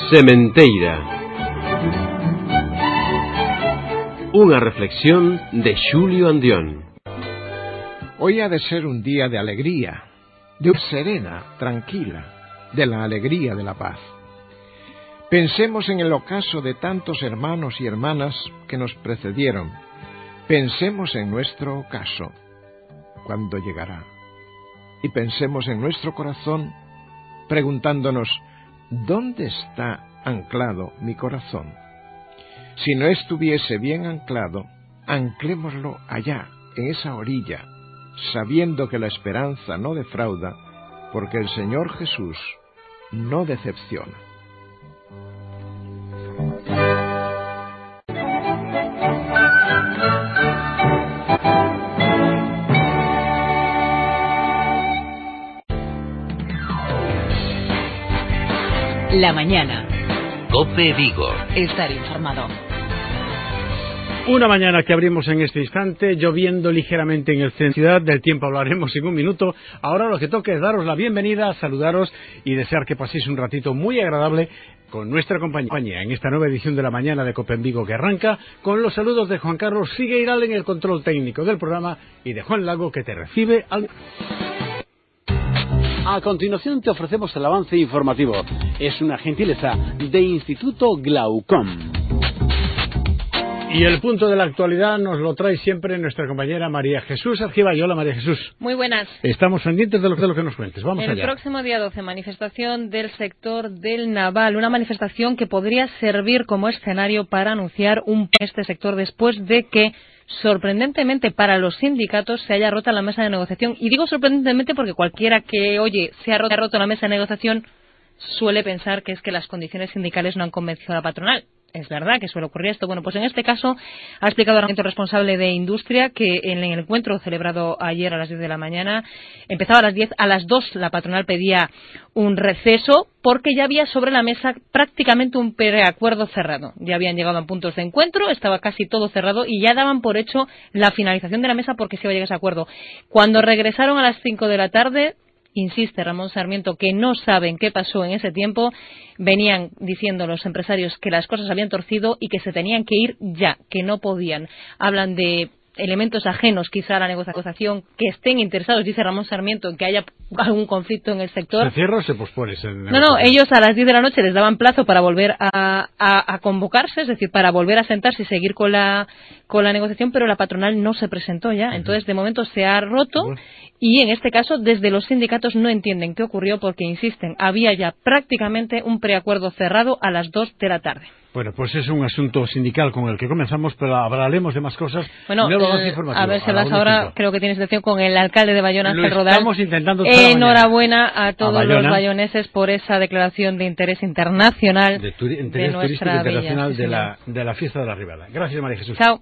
Sementeira. Unha reflexión de Xulio Andión. Hoy ha de ser un día de alegría, de serena, tranquila, de la alegría de la paz. Pensemos en el ocaso de tantos hermanos y hermanas que nos precedieron. Pensemos en nuestro ocaso, cuando llegará. Y pensemos en nuestro corazón, preguntándonos, ¿dónde está anclado mi corazón? Si no estuviese bien anclado, anclémoslo allá, en esa orilla, sabiendo que la esperanza no defrauda, porque el Señor Jesús no decepciona. La mañana. COPE Vigo. Estar informado. Una mañana que abrimos en este instante, lloviendo ligeramente en el centro de la ciudad. Del tiempo hablaremos en un minuto. Ahora lo que toca es daros la bienvenida, saludaros y desear que paséis un ratito muy agradable con nuestra compañía en esta nueva edición de la mañana de COPE en Vigo, que arranca con los saludos de Juan Carlos Figueiral en el control técnico del programa y de Juan Lago, que te recibe al... A continuación te ofrecemos el avance informativo. Es una gentileza de Instituto Glaucom. Y el punto de la actualidad nos lo trae siempre nuestra compañera María Jesús Argibay. Hola, María Jesús. Muy buenas. Estamos pendientes de lo que nos cuentes. Vamos allá. El próximo día 12, manifestación del sector del naval. Una manifestación que podría servir como escenario para anunciar este sector después de que, sorprendentemente para los sindicatos, se haya roto la mesa de negociación. Y digo sorprendentemente porque cualquiera que oye se ha roto la mesa de negociación suele pensar que es que las condiciones sindicales no han convencido a la patronal. Es verdad que suele ocurrir esto. Bueno, pues en este caso ha explicado el responsable de Industria que en el encuentro celebrado ayer a las 10 de la mañana, empezaba a las 10, a las 2 la patronal pedía un receso porque ya había sobre la mesa prácticamente un preacuerdo cerrado. Ya habían llegado a puntos de encuentro, estaba casi todo cerrado y ya daban por hecho la finalización de la mesa porque se iba a llegar a ese acuerdo. Cuando regresaron a las 5 de la tarde, insiste Ramón Sarmiento que no saben qué pasó en ese tiempo, venían diciendo los empresarios que las cosas habían torcido y que se tenían que ir ya, que no podían. Hablan de elementos ajenos quizá a la negociación, que estén interesados, dice Ramón Sarmiento, en que haya algún conflicto en el sector. ¿Se cierra o se pospone? No, ellos a las 10 de la noche les daban plazo para volver a convocarse, es decir, para volver a sentarse y seguir con la negociación, pero la patronal no se presentó ya. Entonces, de momento se ha roto y en este caso, desde los sindicatos no entienden qué ocurrió porque, insisten, había ya prácticamente un preacuerdo cerrado a las 2 de la tarde. Bueno, pues es un asunto sindical con el que comenzamos, pero hablaremos de más cosas. Bueno, a ver si hablas ahora, creo que tienes situación con el alcalde de Bayona, Ángel Rodal. Estamos intentando. Enhorabuena a todos los bayoneses por esa declaración de interés internacional de nuestra villa, de la fiesta de la Ribera. Gracias, María Jesús. Chao.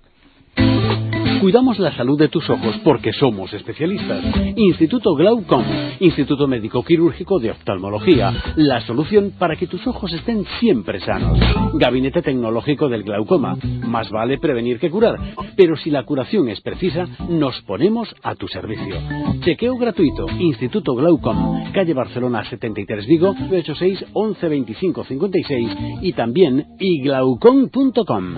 Cuidamos la salud de tus ojos porque somos especialistas. Instituto Glaucom, Instituto Médico Quirúrgico de Oftalmología, la solución para que tus ojos estén siempre sanos. Gabinete tecnológico del glaucoma, más vale prevenir que curar, pero si la curación es precisa, nos ponemos a tu servicio. Chequeo gratuito, Instituto Glaucom, calle Barcelona 73 Vigo, 986 11 25 56 y también iglaucom.com.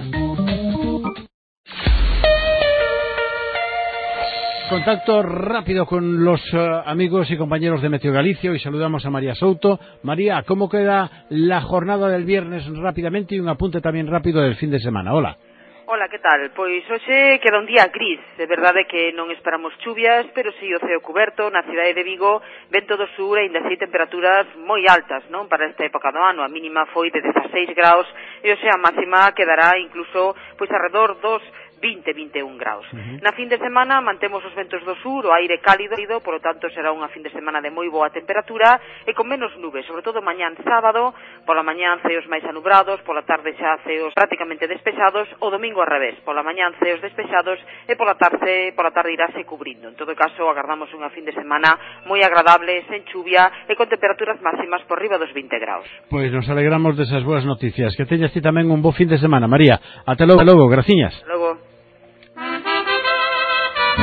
Contacto rápido con los amigos y compañeros de Meteo Galicia y saludamos a María Souto. María, ¿cómo queda la jornada del viernes rápidamente y un apunte también rápido del fin de semana? Hola. Hola, que tal? Pois hoxe queda un día gris. De verdade que non esperamos chuvias, pero si o ceo coberto na cidade de Vigo, vento do sur e ainda así temperaturas moi altas, non? Para esta época do ano, a mínima foi de 16 graus e hoxe a máxima quedará incluso pois alrededor dos 20-21 graus. Na fin de semana mantemos os ventos do sur, o aire cálido, por lo tanto será unha fin de semana de moi boa temperatura e con menos nubes, sobre todo mañán sábado, pola mañán ceos máis anubrados, pola tarde xa ceos prácticamente despexados, o domingo ao revés, pola mañán ceos despexados e pola tarde irase cubrindo. En todo caso, agardamos unha fin de semana moi agradable, sen chuvia e con temperaturas máximas por riba dos 20 graus. Pois nos alegramos desas boas noticias. Que teñas ti tamén un bo fin de semana, María. Ata logo, graciñas. Logo.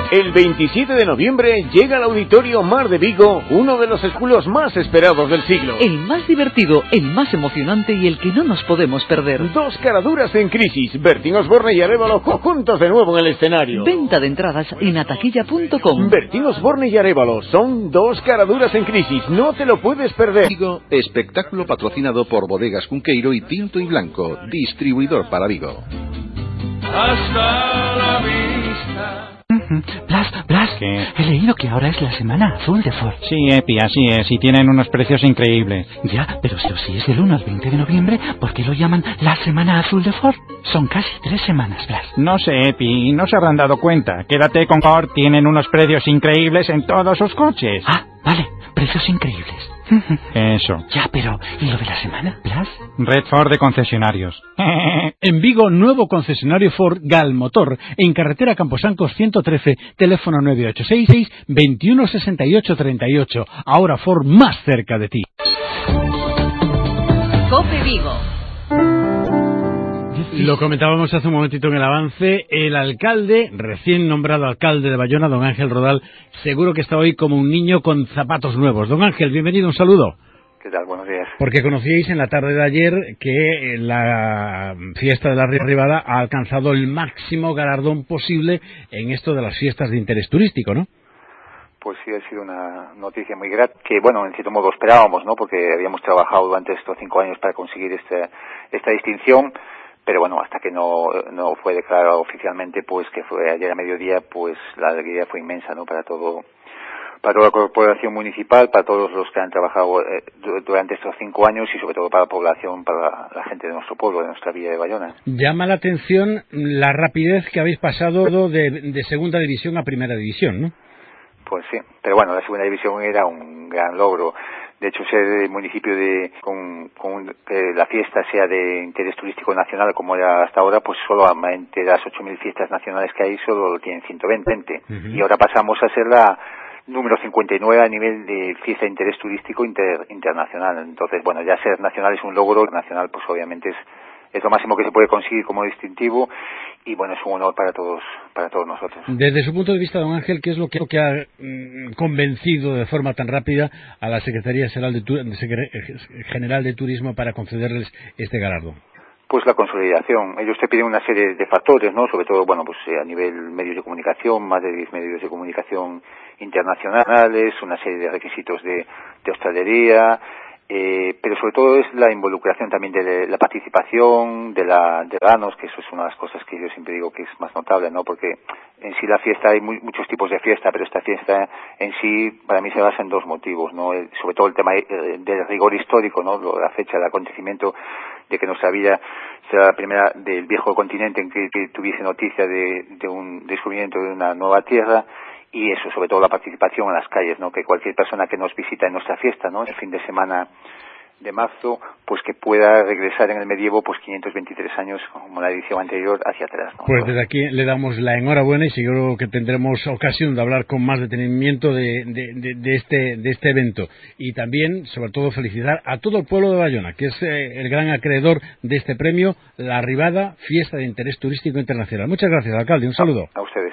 El 27 de noviembre llega al Auditorio Mar de Vigo, uno de los escuelos más esperados del siglo. El más divertido, el más emocionante y el que no nos podemos perder. Dos caraduras en crisis, Bertín Osborne y Arévalo juntos de nuevo en el escenario. Venta de entradas en ataquilla.com. Bertín Osborne y Arévalo son dos caraduras en crisis, no te lo puedes perder. Vigo, espectáculo patrocinado por Bodegas Cunqueiro y Tinto y Blanco, distribuidor para Vigo. Hasta la vista. Blas, ¿qué? He leído que ahora es la Semana Azul de Ford. Sí, Epi, así es, y tienen unos precios increíbles. Ya, pero si es del 1 al 20 de noviembre, ¿por qué lo llaman la Semana Azul de Ford? Son casi 3 semanas, Blas. No sé, Epi, no se habrán dado cuenta. Quédate con Ford, tienen unos precios increíbles en todos sus coches. Ah, vale, precios increíbles. Eso. Ya, pero ¿y lo de la semana, Blas? Red Ford de concesionarios. En Vigo, nuevo concesionario Ford Galmotor, en carretera Camposancos 113, teléfono 9866-216838. Ahora Ford más cerca de ti. COPE Vigo. Lo comentábamos hace un momentito en el avance, el alcalde, recién nombrado alcalde de Bayona, don Ángel Rodal, seguro que está hoy como un niño con zapatos nuevos. Don Ángel, bienvenido, un saludo. ¿Qué tal? Buenos días. Porque conocíais en la tarde de ayer que la fiesta de la Ribada ha alcanzado el máximo galardón posible en esto de las fiestas de interés turístico, ¿no? Pues sí, ha sido una noticia muy grata, que bueno, en cierto modo esperábamos, ¿no? Porque habíamos trabajado durante estos 5 años para conseguir esta distinción. Pero bueno, hasta que no fue declarado oficialmente, pues que fue ayer a mediodía, pues la alegría fue inmensa, ¿no? Para toda la corporación municipal, para todos los que han trabajado durante estos 5 años y sobre todo para la población, para la gente de nuestro pueblo, de nuestra villa de Bayona. Llama la atención la rapidez que habéis pasado de segunda división a primera división, ¿no? Pues sí, pero bueno, la segunda división era un gran logro. De hecho, ser el municipio que la fiesta sea de interés turístico nacional como era hasta ahora, pues solamente las 8.000 fiestas nacionales que hay solo lo tienen 120. Uh-huh. Y ahora pasamos a ser la número 59 a nivel de fiesta de interés turístico internacional. Entonces, bueno, ya ser nacional es un logro, nacional pues obviamente es lo máximo que se puede conseguir como distintivo y bueno, es un honor para todos nosotros. Desde su punto de vista, don Ángel, ¿qué es lo que ha convencido de forma tan rápida a la Secretaría General de Turismo para concederles este galardón? Pues la consolidación. Ellos te piden una serie de factores, ¿no? Sobre todo, bueno, pues a nivel medios de comunicación, más de 10 medios de comunicación internacionales, una serie de requisitos de hostelería, pero sobre todo es la involucración también de la participación de ciudadanos, que eso es una de las cosas que yo siempre digo que es más notable, ¿no? Porque en sí la fiesta, hay muchos tipos de fiesta, pero esta fiesta en sí para mí se basa en 2 motivos, ¿no? Sobre todo el tema del rigor histórico, ¿no? La fecha del acontecimiento de que nuestra vida será la primera del viejo continente en que tuviese noticia de un descubrimiento de una nueva tierra. Y eso, sobre todo la participación en las calles, ¿no? Que cualquier persona que nos visita en nuestra fiesta, ¿no? El fin de semana de marzo, pues que pueda regresar en el medievo, pues 523 años, como la edición anterior, hacia atrás, ¿no? Pues desde aquí le damos la enhorabuena y seguro que tendremos ocasión de hablar con más detenimiento de este evento. Y también, sobre todo, felicitar a todo el pueblo de Bayona, que es el gran acreedor de este premio, la Ribada, Fiesta de Interés Turístico Internacional. Muchas gracias, alcalde. Un saludo. A ustedes.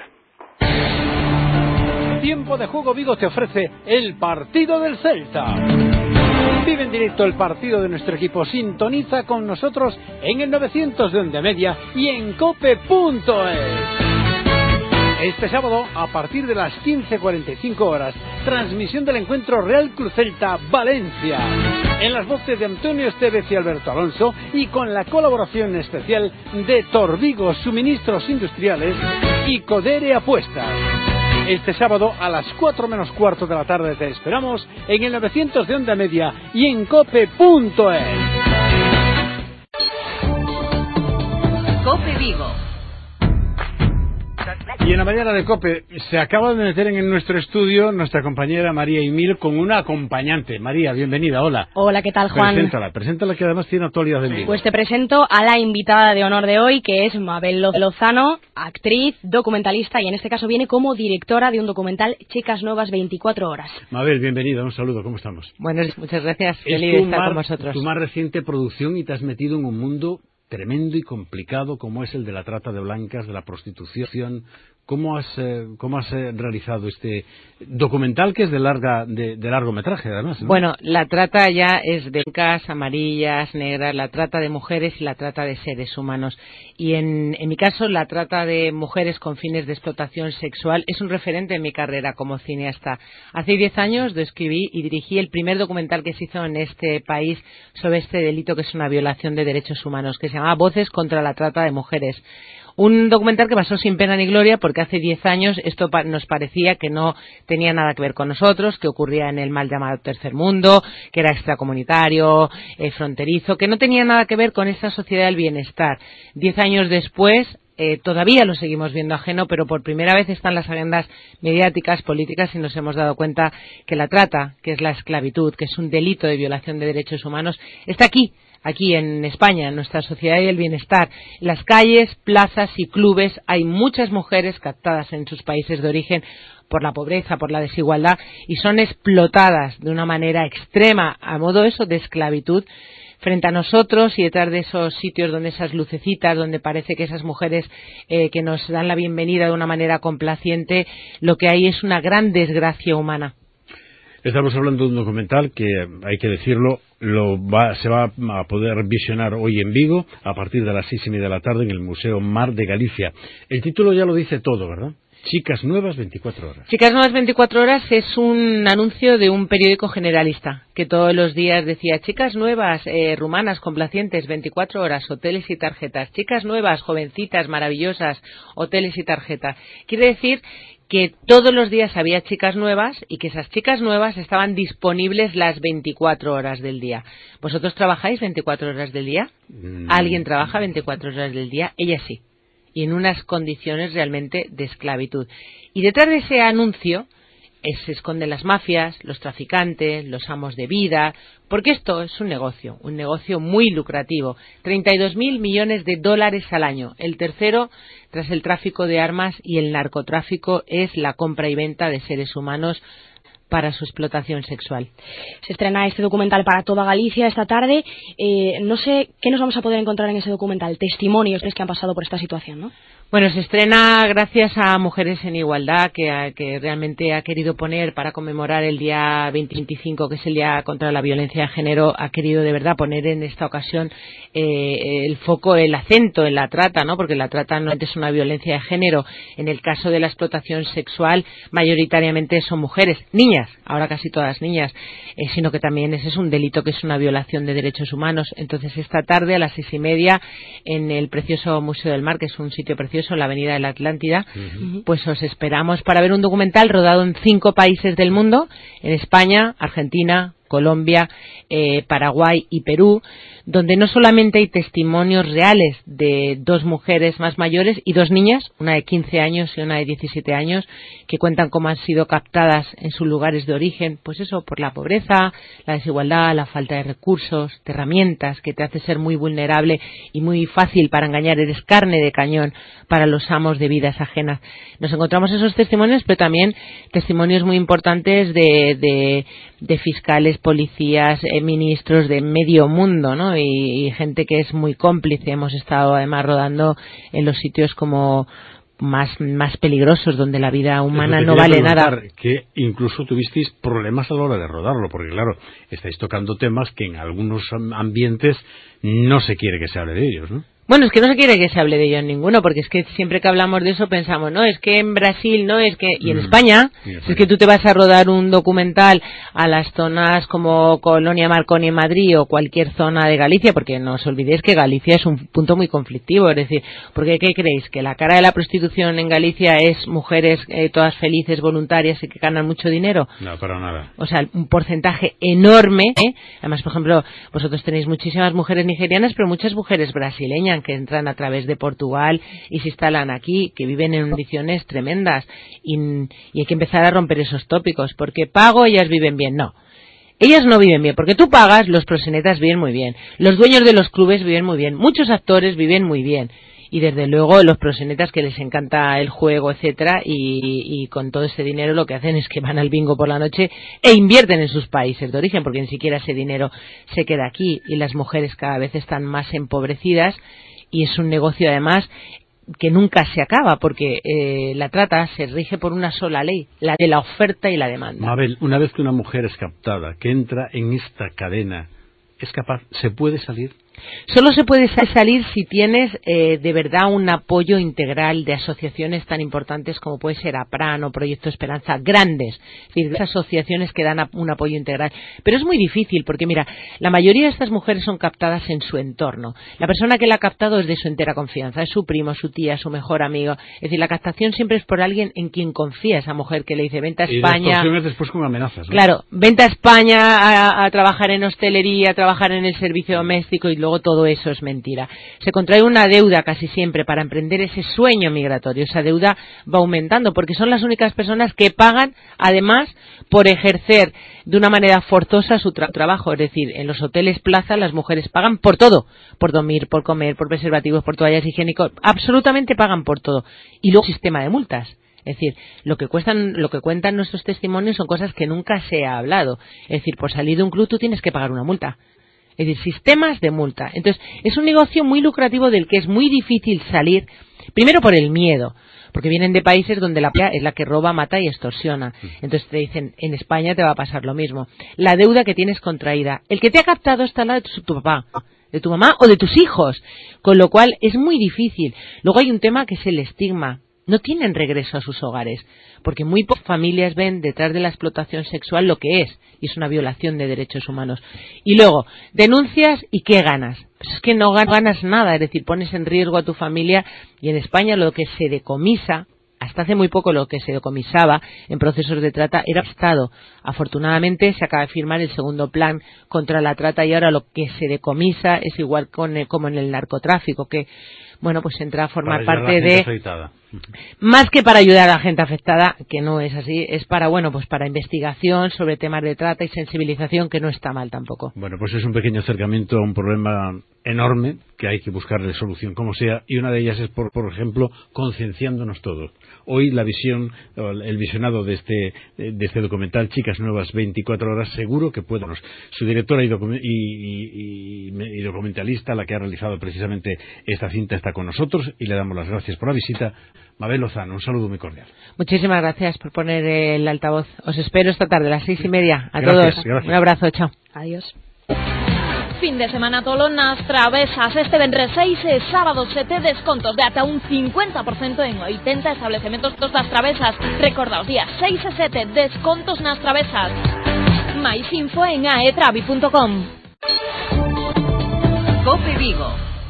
Tiempo de Juego Vigo te ofrece el partido del Celta. Vive en directo el partido de nuestro equipo. Sintoniza con nosotros en el 900 de Onda Media y en cope.es. Este sábado, a partir de las 15:45 horas, transmisión del encuentro Real Cruz Celta Valencia. En las voces de Antonio Estevez y Alberto Alonso y con la colaboración especial de Torvigo Suministros Industriales y Codere Apuestas. Este sábado a las 4 menos cuarto de la tarde te esperamos en el 900 de Onda Media y en cope.es. COPE Vigo. Y en la mañana de COPE se acaba de meter en nuestro estudio nuestra compañera María Emil con una acompañante. María, bienvenida, hola. Hola, ¿qué tal, Juan? Preséntala que además tiene actualidad en vivo. Pues te presento a la invitada de honor de hoy, que es Mabel Lozano, actriz, documentalista y en este caso viene como directora de un documental Chicas Nuevas 24 horas. Mabel, bienvenida, un saludo, ¿cómo estamos? Bueno, muchas gracias, feliz de estar con vosotros. Tu más reciente producción y te has metido en un mundo tremendo y complicado como es el de la trata de blancas, de la prostitución. ¿Cómo has realizado este documental que es de largometraje, además, ¿no? Bueno, la trata ya es de blancas, amarillas, negras, la trata de mujeres y la trata de seres humanos. Y en mi caso, la trata de mujeres con fines de explotación sexual es un referente en mi carrera como cineasta. Hace 10 años describí y dirigí el primer documental que se hizo en este país sobre este delito que es una violación de derechos humanos, que se llama Voces contra la trata de mujeres. Un documental que pasó sin pena ni gloria porque hace 10 años esto nos parecía que no tenía nada que ver con nosotros, que ocurría en el mal llamado tercer mundo, que era extracomunitario, fronterizo, que no tenía nada que ver con esta sociedad del bienestar. 10 años después todavía lo seguimos viendo ajeno, pero por primera vez están las agendas mediáticas, políticas, y nos hemos dado cuenta que la trata, que es la esclavitud, que es un delito de violación de derechos humanos, está aquí en España, en nuestra sociedad y el bienestar. En las calles, plazas y clubes hay muchas mujeres captadas en sus países de origen por la pobreza, por la desigualdad, y son explotadas de una manera extrema, a modo eso de esclavitud, frente a nosotros, y detrás de esos sitios donde esas lucecitas, donde parece que esas mujeres que nos dan la bienvenida de una manera complaciente, lo que hay es una gran desgracia humana. Estamos hablando de un documental que, hay que decirlo, se va a poder visionar hoy en Vigo a partir de las 6:30 de la tarde en el Museo Mar de Galicia. El título ya lo dice todo, ¿verdad? Chicas Nuevas 24 horas. Chicas Nuevas 24 horas es un anuncio de un periódico generalista que todos los días decía: chicas nuevas, rumanas, complacientes, 24 horas, hoteles y tarjetas. Chicas nuevas, jovencitas, maravillosas, hoteles y tarjetas. Quiere decir que todos los días había chicas nuevas y que esas chicas nuevas estaban disponibles las 24 horas del día. ¿Vosotros trabajáis 24 horas del día? ¿Alguien trabaja 24 horas del día? Ella sí. Y en unas condiciones realmente de esclavitud. Y detrás de ese anuncio se esconden las mafias, los traficantes, los amos de vida, porque esto es un negocio muy lucrativo. 32.000 millones de dólares al año. El tercero, tras el tráfico de armas y el narcotráfico, es la compra y venta de seres humanos para su explotación sexual. Se estrena este documental para toda Galicia esta tarde. No sé qué nos vamos a poder encontrar en ese documental. Testimonios que han pasado por esta situación, ¿no? Bueno, se estrena gracias a Mujeres en Igualdad, que realmente ha querido poner, para conmemorar el día 25, que es el Día contra la Violencia de Género, ha querido de verdad poner en esta ocasión el foco, el acento en la trata, ¿no? Porque la trata no es una violencia de género. En el caso de la explotación sexual, mayoritariamente son mujeres, niñas, ahora casi todas niñas, sino que también ese es un delito que es una violación de derechos humanos. Entonces, esta tarde a las 6:30, en el precioso Museo del Mar, que es un sitio precioso en la Avenida de la Atlántida, pues os esperamos para ver un documental rodado en 5 países del mundo, en España, Argentina, Colombia, Paraguay y Perú, donde no solamente hay testimonios reales de 2 mujeres más mayores y 2 niñas, una de 15 años y una de 17 años, que cuentan cómo han sido captadas en sus lugares de origen, pues eso, por la pobreza, la desigualdad, la falta de recursos, de herramientas, que te hace ser muy vulnerable y muy fácil para engañar, eres carne de cañón para los amos de vidas ajenas. Nos encontramos esos testimonios, pero también testimonios muy importantes de fiscales, policías, ministros de medio mundo, ¿no? Y gente que es muy cómplice. Hemos estado además rodando en los sitios como más peligrosos, donde la vida humana no vale nada. Que incluso tuvisteis problemas a la hora de rodarlo, porque claro, estáis tocando temas que en algunos ambientes no se quiere que se hable de ellos, ¿no? Bueno, es que no se quiere que se hable de ello en ninguno, porque es que siempre que hablamos de eso pensamos, no, es que en Brasil, no, es que... Y en España, si es que tú te vas a rodar un documental a las zonas como Colonia Marconi en Madrid o cualquier zona de Galicia, porque no os olvidéis que Galicia es un punto muy conflictivo, es decir, porque ¿qué creéis? ¿Que la cara de la prostitución en Galicia es mujeres todas felices, voluntarias y que ganan mucho dinero? No, para nada. O sea, un porcentaje enorme, Además, por ejemplo, vosotros tenéis muchísimas mujeres nigerianas, pero muchas mujeres brasileñas que entran a través de Portugal y se instalan aquí, que viven en condiciones tremendas, y hay que empezar a romper esos tópicos, porque pago, ellas viven bien. No, ellas no viven bien, porque tú pagas, los proxenetas viven muy bien, los dueños de los clubes viven muy bien, muchos actores viven muy bien, y desde luego los proxenetas, que les encanta el juego, etcétera, y con todo ese dinero lo que hacen es que van al bingo por la noche e invierten en sus países de origen, porque ni siquiera ese dinero se queda aquí, y las mujeres cada vez están más empobrecidas, y es un negocio además que nunca se acaba, porque la trata se rige por una sola ley, la de la oferta y la demanda. Mabel, una vez que una mujer es captada, que entra en esta cadena, ¿es capaz? ¿Se puede salir? Solo se puede salir si tienes de verdad un apoyo integral de asociaciones tan importantes como puede ser APRAN o Proyecto Esperanza, grandes, es decir, esas asociaciones que dan un apoyo integral. Pero es muy difícil porque, mira, la mayoría de estas mujeres son captadas en su entorno. La persona que la ha captado es de su entera confianza, es su primo, su tía, su mejor amigo. Es decir, la captación siempre es por alguien en quien confía esa mujer que le dice, vente a España. Y después con amenazas, ¿no? Claro, vente a España a trabajar en hostelería, a trabajar en el servicio doméstico y luego todo eso es mentira. Se contrae una deuda casi siempre para emprender ese sueño migratorio. Esa deuda va aumentando porque son las únicas personas que pagan, además, por ejercer de una manera forzosa su trabajo. Es decir, en los hoteles plaza las mujeres pagan por todo, por dormir, por comer, por preservativos, por toallas higiénicas, absolutamente pagan por todo. Y luego sistema de multas. Es decir, lo que cuentan nuestros testimonios son cosas que nunca se ha hablado. Es decir, por salir de un club tú tienes que pagar una multa. Es decir, sistemas de multa. Entonces, es un negocio muy lucrativo del que es muy difícil salir, primero por el miedo, porque vienen de países donde la policía es la que roba, mata y extorsiona. Entonces te dicen, en España te va a pasar lo mismo. La deuda que tienes contraída. El que te ha captado está al lado de tu papá, de tu mamá o de tus hijos, con lo cual es muy difícil. Luego hay un tema que es el estigma. No tienen regreso a sus hogares, porque muy pocas familias ven detrás de la explotación sexual lo que es, y es una violación de derechos humanos. Y luego, denuncias y ¿qué ganas? Pues es que no ganas nada, es decir, pones en riesgo a tu familia, y en España lo que se decomisa, hasta hace muy poco lo que se decomisaba en procesos de trata era Estado. Afortunadamente se acaba de firmar el segundo plan contra la trata y ahora lo que se decomisa es igual como en el narcotráfico, que bueno, pues entra a formar parte de... Más que para ayudar a la gente afectada, que no es así, es para, bueno, pues para investigación sobre temas de trata y sensibilización, que no está mal tampoco. Bueno, pues es un pequeño acercamiento a un problema enorme que hay que buscarle solución como sea, y una de ellas es, por ejemplo, concienciándonos todos. Hoy la visión, el visionado de este documental Chicas Nuevas 24 horas, seguro que puede. Su directora y documentalista, la que ha realizado precisamente esta cinta, está con nosotros y le damos las gracias por la visita. Mabel Lozano, un saludo muy cordial. Muchísimas gracias por poner el altavoz. Os espero esta tarde a las 6:30. A gracias, todos. Gracias. Un abrazo, chao. Adiós. Fin de semana tolo nas travesas. Este vendrés 6 e sábado 7 descontos de ata un 50% en 80 establecimientos das travesas. Recordaos, días 6 e 7 descontos nas travesas. Mais info en aetravi.com. Cope Vigo.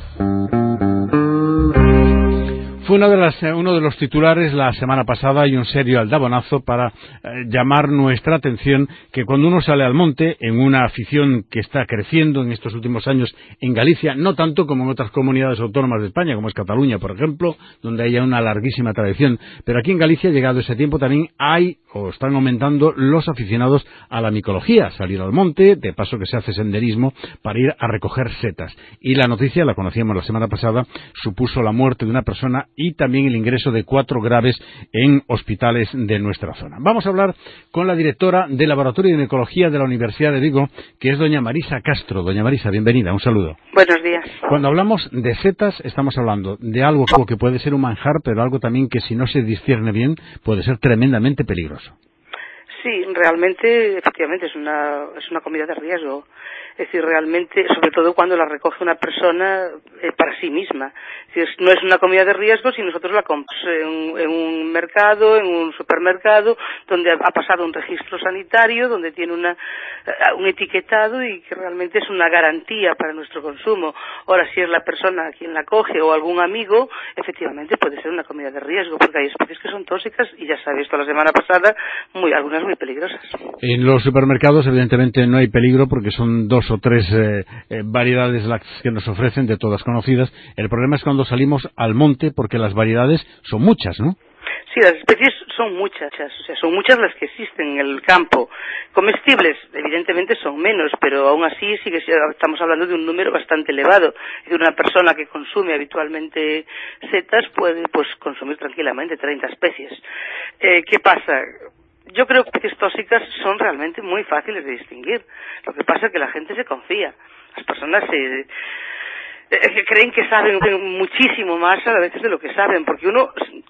Fue uno de los titulares la semana pasada y un serio aldabonazo para llamar nuestra atención que cuando uno sale al monte, en una afición que está creciendo en estos últimos años en Galicia, no tanto como en otras comunidades autónomas de España, como es Cataluña, por ejemplo, donde hay una larguísima tradición, pero aquí en Galicia, llegado ese tiempo, también hay o están aumentando los aficionados a la micología, salir al monte, de paso que se hace senderismo, para ir a recoger setas. Y la noticia, la conocíamos la semana pasada, supuso la muerte de una persona y también el ingreso de 4 graves en hospitales de nuestra zona. Vamos a hablar con la directora del Laboratorio de Micología de la Universidad de Vigo, que es doña Marisa Castro. Doña Marisa, bienvenida, un saludo. Buenos días. Cuando hablamos de setas, estamos hablando de algo que puede ser un manjar, pero algo también que si no se discierne bien, puede ser tremendamente peligroso. Sí, realmente, efectivamente, es una comida de riesgo. Es decir, realmente, sobre todo cuando la recoge una persona para sí misma. Es decir, no es una comida de riesgo si nosotros la compramos en un mercado, en un supermercado, donde ha pasado un registro sanitario, donde tiene un etiquetado y que realmente es una garantía para nuestro consumo. Ahora, si es la persona quien la coge o algún amigo, efectivamente puede ser una comida de riesgo, porque hay especies que son tóxicas y ya se ha visto la semana pasada algunas muy peligrosas. En los supermercados, evidentemente, no hay peligro porque son 2 o 3 variedades las que nos ofrecen, de todas conocidas. El problema es cuando salimos al monte, porque las variedades son muchas, ¿no? Sí, las especies son muchas, o sea, son muchas las que existen en el campo. Comestibles, evidentemente, son menos, pero aún así estamos hablando de un número bastante elevado. Es decir, una persona que consume habitualmente setas puede consumir tranquilamente 30 especies. ¿Qué pasa? Yo creo que especies tóxicas son realmente muy fáciles de distinguir. Lo que pasa es que la gente se confía. Las personas creen que saben muchísimo más a veces de lo que saben, porque uno...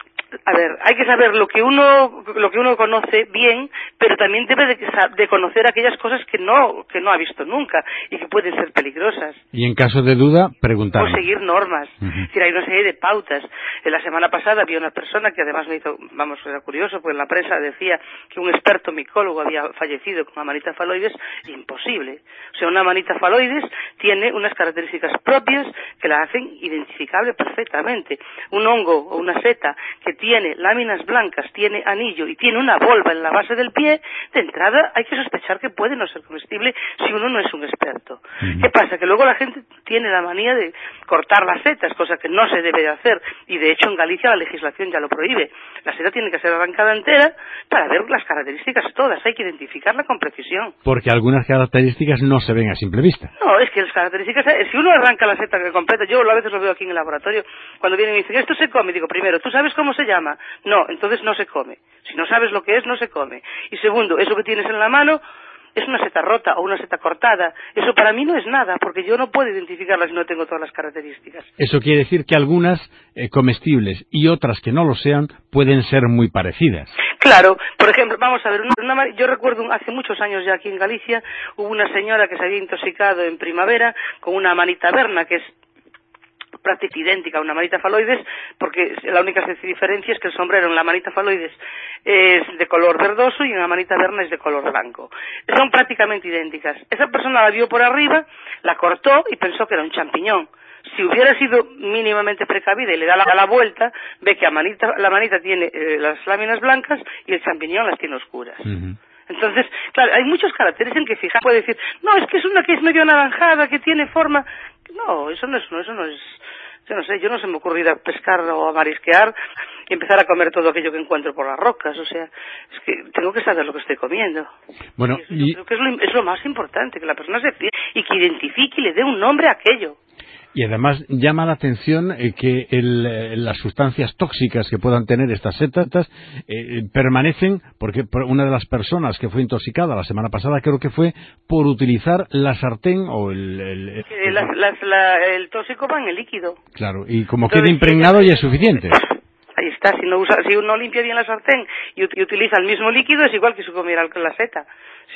A ver, hay que saber lo que uno conoce bien, pero también debe de conocer aquellas cosas que no ha visto nunca y que pueden ser peligrosas. Y en caso de duda, preguntar. O seguir normas. Es decir, hay una serie de pautas. La semana pasada había una persona que además me hizo, era curioso, pues en la prensa decía que un experto micólogo había fallecido con amanita faloides. Imposible. O sea, una amanita faloides tiene unas características propias que la hacen identificable perfectamente. Un hongo o una seta que tiene láminas blancas, tiene anillo y tiene una volva en la base del pie, de entrada hay que sospechar que puede no ser comestible si uno no es un experto. ¿Qué pasa? Que luego la gente tiene la manía de cortar las setas, cosa que no se debe de hacer, y de hecho en Galicia la legislación ya lo prohíbe. La seta tiene que ser arrancada entera para ver las características todas, hay que identificarla con precisión. Porque algunas características no se ven a simple vista. No, es que las características, si uno arranca la seta completa, yo a veces lo veo aquí en el laboratorio, cuando vienen y me dicen, esto se come, digo, primero, ¿tú sabes cómo se llama? No, entonces no se come. Si no sabes lo que es, no se come. Y segundo, eso que tienes en la mano es una seta rota o una seta cortada. Eso para mí no es nada, porque yo no puedo identificarla si no tengo todas las características. Eso quiere decir que algunas comestibles y otras que no lo sean pueden ser muy parecidas. Claro, por ejemplo, vamos a ver, yo recuerdo hace muchos años ya aquí en Galicia, hubo una señora que se había intoxicado en primavera con una amanita berna, que es prácticamente idéntica a una amanita faloides, porque la única diferencia es que el sombrero en la amanita faloides es de color verdoso y en la amanita berna es de color blanco. Son prácticamente idénticas. Esa persona la vio por arriba, la cortó y pensó que era un champiñón. Si hubiera sido mínimamente precavida y le da la vuelta, ve que la amanita tiene las láminas blancas y el champiñón las tiene oscuras. Entonces, claro, hay muchos caracteres en que fijar. Puede decir, no, es que es una que es medio anaranjada, que tiene forma. No, eso no es. Yo no sé, yo no se me ocurrirá a pescar o a marisquear y empezar a comer todo aquello que encuentro por las rocas. O sea, es que tengo que saber lo que estoy comiendo. Bueno, yo creo que es lo más importante, que la persona se fije y que identifique y le dé un nombre a aquello. Y además llama la atención que las sustancias tóxicas que puedan tener estas setas permanecen, porque una de las personas que fue intoxicada la semana pasada creo que fue por utilizar la sartén o el tóxico va en el líquido. Claro, y como queda impregnado ya es suficiente. Ahí está, si uno limpia bien la sartén y utiliza el mismo líquido, es igual que si comiera la seta,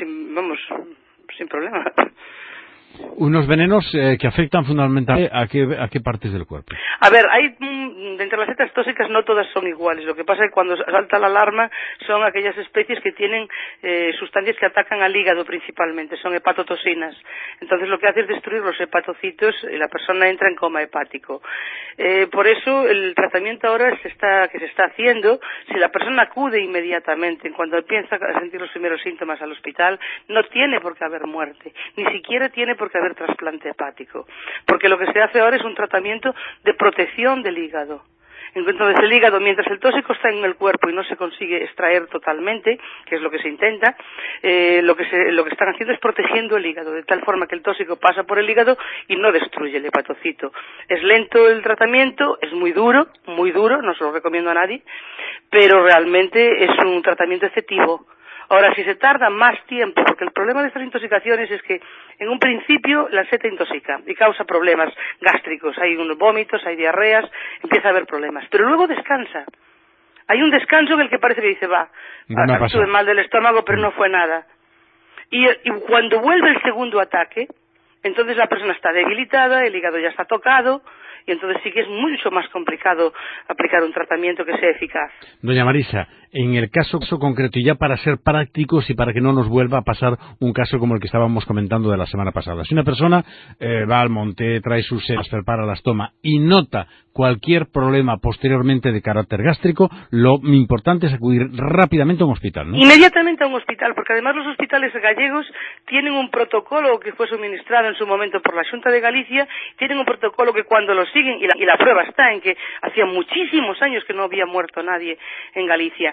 sin problema. Unos venenos que afectan fundamentalmente a qué partes del cuerpo. A ver, entre las setas tóxicas no todas son iguales. Lo que pasa es que cuando salta la alarma son aquellas especies que tienen sustancias que atacan al hígado principalmente, son hepatotoxinas. Entonces lo que hace es destruir los hepatocitos y la persona entra en coma hepático. Por eso el tratamiento ahora que se está haciendo, si la persona acude inmediatamente, cuando empieza a sentir los primeros síntomas al hospital, no tiene por qué haber muerte, ni siquiera tiene por qué haber trasplante hepático, porque lo que se hace ahora es un tratamiento de protección del hígado. Entonces el hígado, mientras el tóxico está en el cuerpo y no se consigue extraer totalmente, que es lo que se intenta, lo que están haciendo es protegiendo el hígado, de tal forma que el tóxico pasa por el hígado y no destruye el hepatocito. Es lento el tratamiento, es muy duro, no se lo recomiendo a nadie, pero realmente es un tratamiento efectivo. Ahora, si se tarda más tiempo, porque el problema de estas intoxicaciones es que en un principio la seta intoxica y causa problemas gástricos, hay unos vómitos, hay diarreas, empieza a haber problemas, pero luego descansa. Hay un descanso en el que parece que dice, tuve mal del estómago, pero no fue nada. Y cuando vuelve el segundo ataque, entonces la persona está debilitada, el hígado ya está tocado, y entonces sí que es mucho más complicado aplicar un tratamiento que sea eficaz. Doña Marisa, en el caso concreto, y ya para ser prácticos y para que no nos vuelva a pasar un caso como el que estábamos comentando de la semana pasada, si una persona va al monte, trae sus setas, prepara, las toma y nota cualquier problema posteriormente de carácter gástrico, lo importante es acudir rápidamente a un hospital, ¿no? Inmediatamente a un hospital, porque además los hospitales gallegos tienen un protocolo que fue suministrado en su momento por la Xunta de Galicia, tienen un protocolo que cuando lo siguen, y la prueba está en que hacía muchísimos años que no había muerto nadie en Galicia,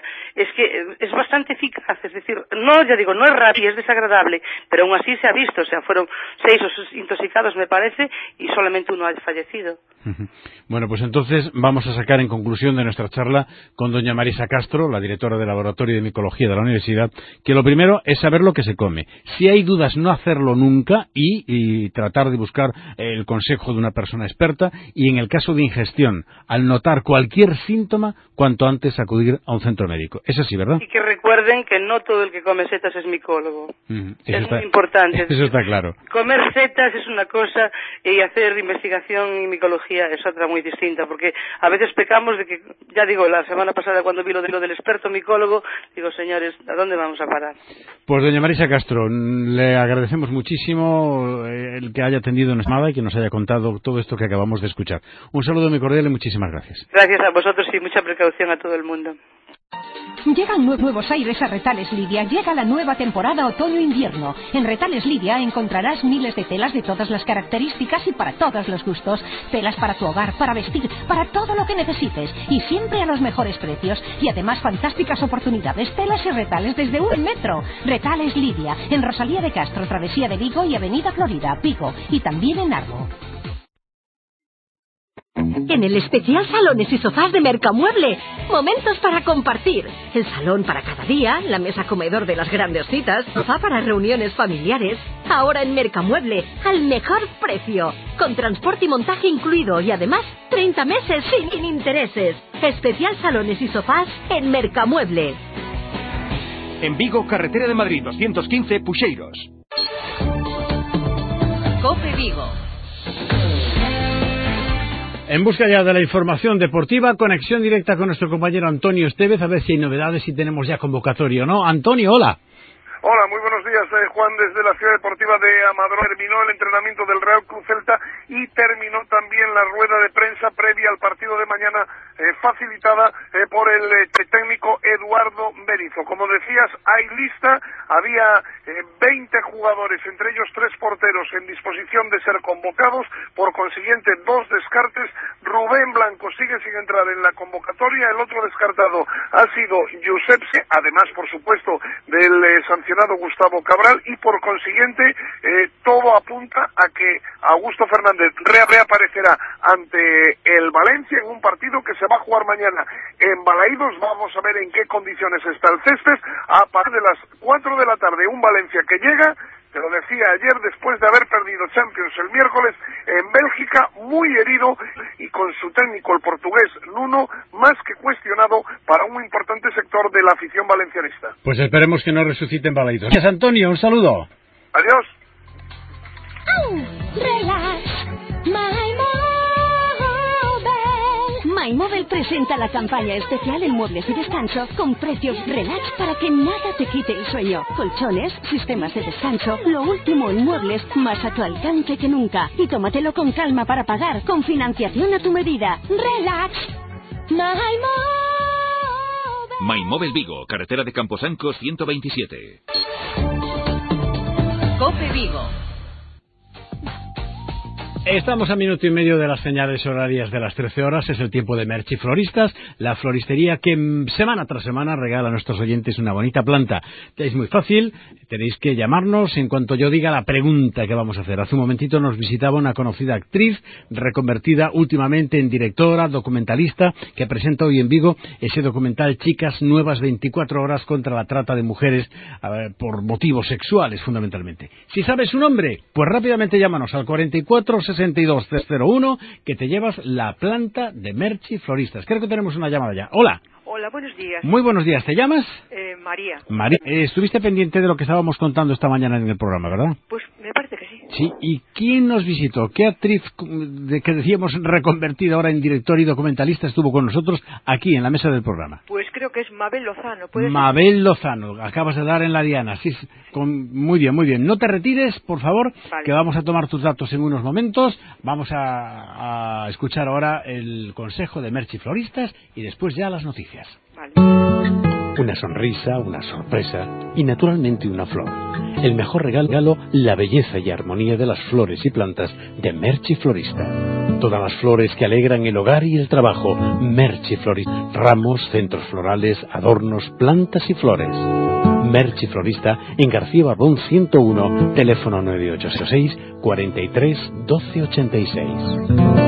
es que es bastante eficaz, es decir, no, ya digo, no es rápido, es desagradable, pero aún así se ha visto, o sea, fueron 6 intoxicados, me parece, y solamente uno ha fallecido. Bueno, pues entonces vamos a sacar en conclusión de nuestra charla con doña Marisa Castro, la directora del Laboratorio de Micología de la Universidad, que lo primero es saber lo que se come. Si hay dudas, no hacerlo nunca y tratar de buscar el consejo de una persona experta, y en el caso de ingestión, al notar cualquier síntoma, cuanto antes acudir a un centro médico. Es así, ¿verdad? Y que recuerden que no todo el que come setas es micólogo. Es muy importante. Eso está claro. Comer setas es una cosa y hacer investigación y micología es otra muy distinta, porque a veces pecamos de que, ya digo, la semana pasada cuando vi lo del experto micólogo, digo, señores, ¿a dónde vamos a parar? Pues doña Marisa Castro, le agradecemos muchísimo el que haya atendido nuestra llamada y que nos haya contado todo esto que acabamos de escuchar. Un saludo muy cordial y muchísimas gracias. Gracias a vosotros y mucha precaución a todo el mundo. Llegan nuevos aires a Retales Lidia. Llega la nueva temporada otoño-invierno. En Retales Lidia encontrarás miles de telas de todas las características y para todos los gustos. Telas para tu hogar, para vestir, para todo lo que necesites. Y siempre a los mejores precios. Y además fantásticas oportunidades. Telas y retales desde 1 metro. Retales Lidia. En Rosalía de Castro, Travesía de Vigo y Avenida Florida, Vigo. Y también en Arbo. En el especial Salones y Sofás de Mercamueble, momentos para compartir. El salón para cada día, la mesa comedor de las grandes citas, sofá para reuniones familiares. Ahora en Mercamueble, al mejor precio, con transporte y montaje incluido y además 30 meses sin intereses. Especial Salones y Sofás en Mercamueble. En Vigo, carretera de Madrid 215, Puxeiros. COPE Vigo. En busca ya de la información deportiva, conexión directa con nuestro compañero Antonio Estevez, a ver si hay novedades, si tenemos ya convocatorio, ¿no? Antonio, hola. Hola, muy buenos días, Juan, desde la ciudad deportiva de Amador. Terminó el entrenamiento del Real Cruz Celta y terminó también la rueda de prensa previa al partido de mañana, facilitada por el técnico Eduardo Berizzo. Como decías, hay lista, había 20 jugadores, entre ellos 3 porteros en disposición de ser convocados, por consiguiente 2 descartes. Rubén Blanco sigue sin entrar en la convocatoria, el otro descartado ha sido Josepse, además por supuesto del sancionado Gustavo Cabral, y por consiguiente todo apunta a que Augusto Fernández reaparecerá ante el Valencia en un partido que se va a jugar mañana en Balaídos. Vamos a ver en qué condiciones está el césped a partir de las 4 de la tarde, un Valencia que llega, te lo decía ayer, después de haber perdido Champions el miércoles en Bélgica, muy herido, y con su técnico, el portugués Nuno, más que cuestionado para un importante sector de la afición valencianista. Pues esperemos que no resuciten Balaídos. Gracias, Antonio, un saludo. Adiós. Relax, MyMobile presenta la campaña especial en muebles y descanso con precios relax para que nada te quite el sueño. Colchones, sistemas de descanso, lo último en muebles más a tu alcance que nunca. Y tómatelo con calma para pagar con financiación a tu medida. Relax, MyMobile Vigo, carretera de Camposanco 127. COPE Vigo. Estamos a minuto y medio de las señales horarias de las 13 horas. Es el tiempo de Merci Floristas, la floristería que semana tras semana regala a nuestros oyentes una bonita planta. Es muy fácil, tenéis que llamarnos en cuanto yo diga la pregunta que vamos a hacer. Hace un momentito nos visitaba una conocida actriz, reconvertida últimamente en directora, documentalista, que presenta hoy en Vigo ese documental Chicas Nuevas 24 horas contra la trata de mujeres por motivos sexuales, fundamentalmente. Si sabes su nombre, pues rápidamente llámanos al 44 62 301, que te llevas la planta de Merci Floristas. Creo que tenemos una llamada ya. Hola. Hola, buenos días. Muy buenos días. ¿Te llamas? María. María, estuviste pendiente de lo que estábamos contando esta mañana en el programa, ¿verdad? Pues me parece que sí. Sí. ¿Y quién nos visitó? ¿Qué actriz que decíamos reconvertida ahora en director y documentalista estuvo con nosotros aquí en la mesa del programa? Pues creo que es Mabel Lozano. Mabel Lozano. Acabas de dar en la diana. Sí, muy bien, muy bien. No te retires, por favor, vale, que vamos a tomar tus datos en unos momentos. Vamos a escuchar ahora el consejo de Merci Floristas y después ya las noticias. Vale. Una sonrisa, una sorpresa y naturalmente una flor. El mejor regalo, la belleza y armonía de las flores y plantas de Merci Florista. Todas las flores que alegran el hogar y el trabajo. Merchi Florista. Ramos, centros florales, adornos, plantas y flores. Merchi Florista en García Barbón 101, teléfono 9866 43 12 86.